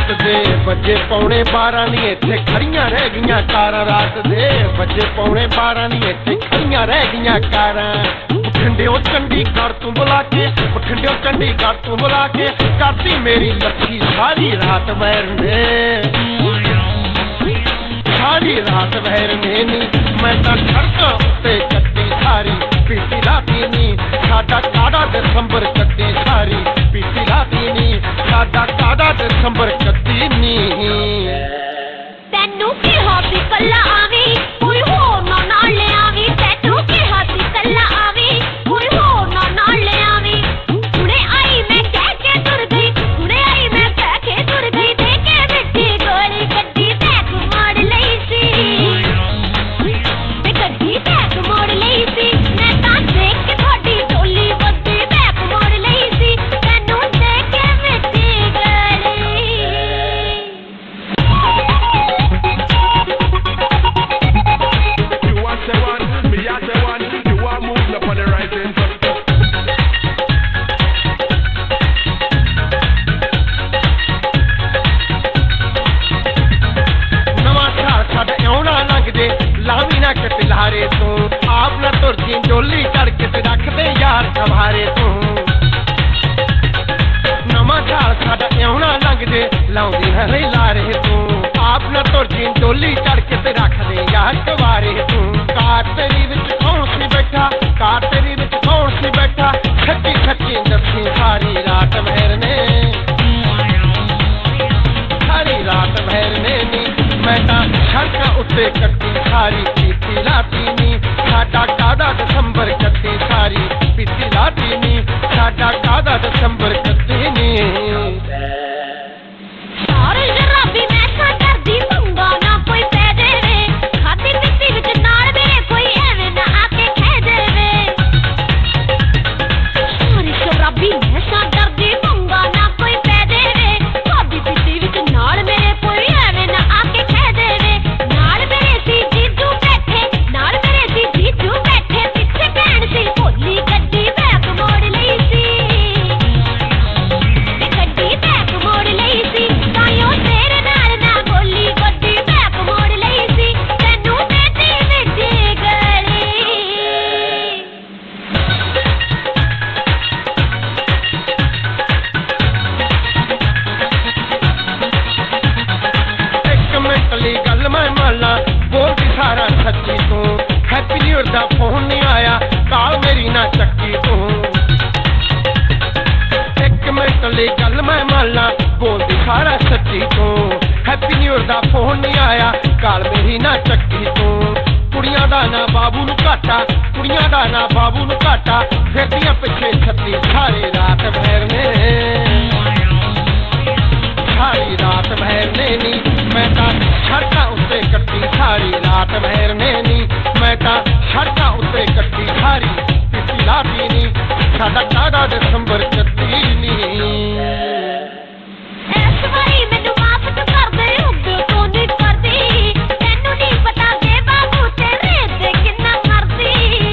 रात दे बजे पौने 12 नी इत्थे खड़ियां रह गईयां कारां रात दे बजे पौने 12 नी इत्थे खड़ियां रह गईयां कारां बठिंडियों चंडीगढ़ तू बुला के बठिंडियों चंडीगढ़ तू बुला के करती मेरी लक्की सारी रात बैरने सारी रात बैरने नी मैं तां सड़कां उत्ते कट्टी सारी पीती राती नी साडा काड़ा दिसंबर कट्टी सारी पीती राती नी साडा काड़ा दिसंबर कट्टी नी तैनू किहा सी कल्ला आवी कोई होर ना नाल ले आवी तैनू किहा सी कल्ला आवी कोई होर ना नाल ले आवी हुणे आई मैं कह के तुर गई हुणे आई मैं कह के तुर गई दे के मिट्टी गोली गड्डी बैक मोड़ लई सी ते गड्डी बैक मोड़ लई सी मैं तां देख के थोड़ी टोली बद्दी बैक मोड़ लई सी तैनू देख के मिट्टी गोली लारे तू आप न तुरती डोली करके ते रख दे यार कवारे तू नवा साल साडा एवना लंघ दे लाउंदी है लारे तू आप न तुरती डोली करके ते रख दे यार कवारे तू कार तेरी विच कौन सी बैठा कार तेरी विच कौन सी बैठा सच्ची सच्ची दसी सारी रात बहरने सारी रात बहरने नी मैं तां सड़कां उत्ते कट्टी सारी पीती राती नी साडा कादा दिसंबर कट्टी सारी पीती राती नी साडा कादा दिसंबर कट्टी नी सारे शराबी मैसा करदी पंगा ना कोई पै देवे खाती पीती विच नाल मेरे कोई एवें ना आके खै देवे सारे शराबी मैसा करदी पंगा ना कोई पै देवे खाती पीती विच नाल मेरे कोई एवें ना आके खै देवे नाल मेरे सी जीजू बैठे नाल मेरे सी जीजू बैठे पिछे भैन सी भोली गड्डी बैक मोड़ लई सी ते गड्डी बैक मोड़ लई सी ताइयों तेरे नाल ना बोली गड्डी बैक मोड़ लई सी तैनू देती मिट्टी गली एक मिनट ली गल मैं माला बोलदी सारा सच्ची तू हैप्पी न्यू ईयर दा फोन नहीं आया काल मेरी ना चक्की तू एक मिनट ली गल मैं माला बोलदी सारा सच्ची तू हैप्पी न्यू ईयर दा फोन नहीं आया काल मेरी ना चक्की तू कुड़ियां दा ना बाबू नू घाटा कुड़ियां दा ना बाबू नू घाटा फिरदियां पिछे छत्ती सारी रात बहरने सारी रात बहरने नी मैं तां सड़कां उत्ते कट्टी सारी रात बहरने नी मैं तां सड़कां उत्ते कट्टी सारी पीती राती नी साडा काड़ा दिसंबर कट्टी नी इस वारी मैनू माफ तू कर दे उद्दे तो नहीं करदी तैनू नहीं पता दे बाबू तेरे ते किन्ना मरदी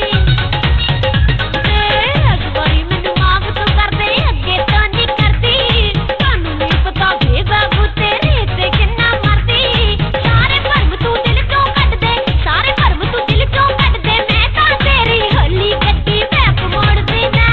इस वारी मैनू माफ तू कर दे अगे तो नहीं करदी तैनू नहीं पता दे बाबू तेरे ते किन्ना मरदी सारे भरम तू दिल चों कट दे सारे भरम तू दिल चों कट दे मैं तां तेरी होली गड्डी बैक मोड़ देना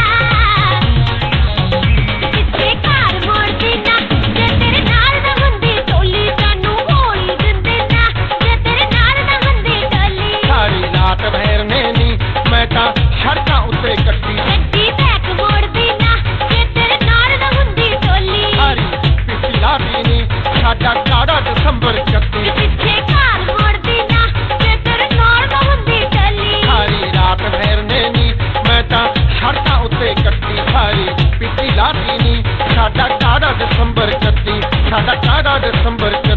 किथे घर मोड़ देना जे तेरे नाल ना हुंदी टोली तैनू होली दिंदे ना जे तेरे नाल ना हुंदी टोली सारी रात बहरने नी मैं तां सड़कां उत्ते कट्टी गड्डी बैक मोड़ देना जे तेरे नाल ना हुंदी टोली सारी पीती राती नी साडा काड़ा दिसंबर कट्टी पिछे घर मोड़ देना जे तेरे नाल ना हुंदी टोली सारी रात बहरने नी मैं तां सड़कां उत्ते कट्टी सारी पीती राती नी साडा काड़ा दिसंबर कट्टी साडा काड़ा दिसंबर